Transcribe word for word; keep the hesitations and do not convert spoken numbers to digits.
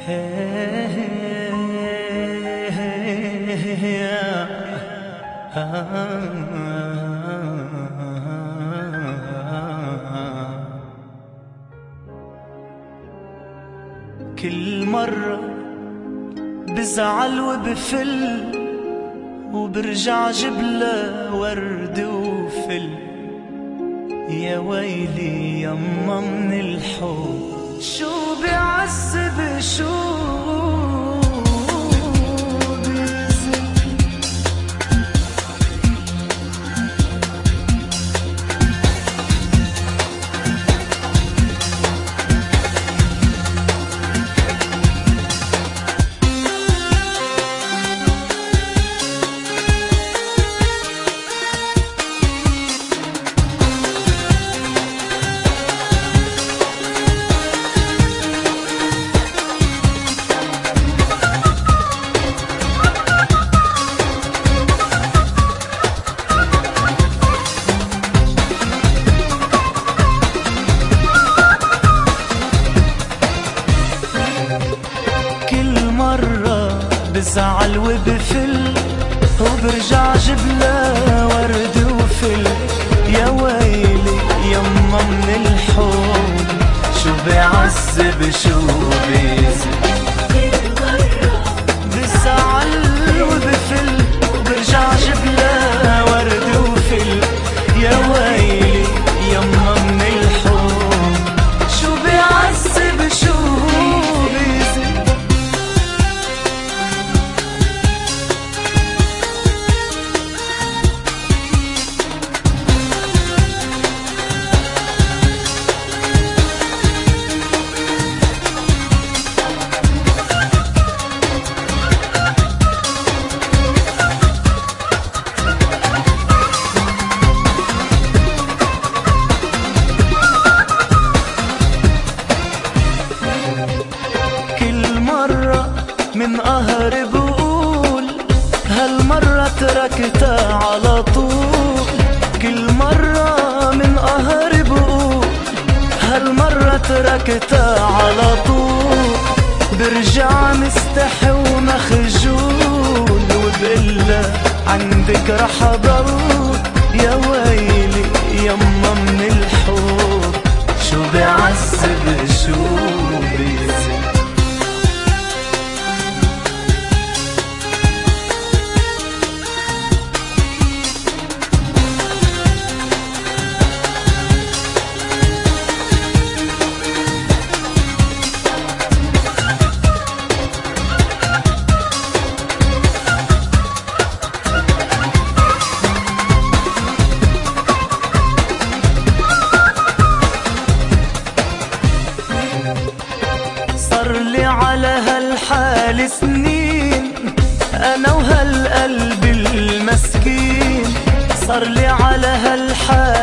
كل مرة بزعل وبفل وبرجع جبله ورد وفل. يا ويلي يما من الحب شو بيعذب شو بزعل وبفل وبرجع جبله ورد وفل. يا ويلي يما من الحب شو بيعذب شو بيزل. بزعل وبفل وبرجع جبله ورد وفل. يا ويلي يما من الحب شو بيعذب شو بيزل. من قهر بقول هالمرة تركتها على طول. كل مرة من قهر بقول هالمرة تركتها على طول. برجع مستحي ومخجول وبقلها عندك رح اضل. يا ويلي يما من الحب شو بيعذب شو بيزل. صار لي على هالحال سنين أنا وهالقلب المسكين. صار لي على هالحال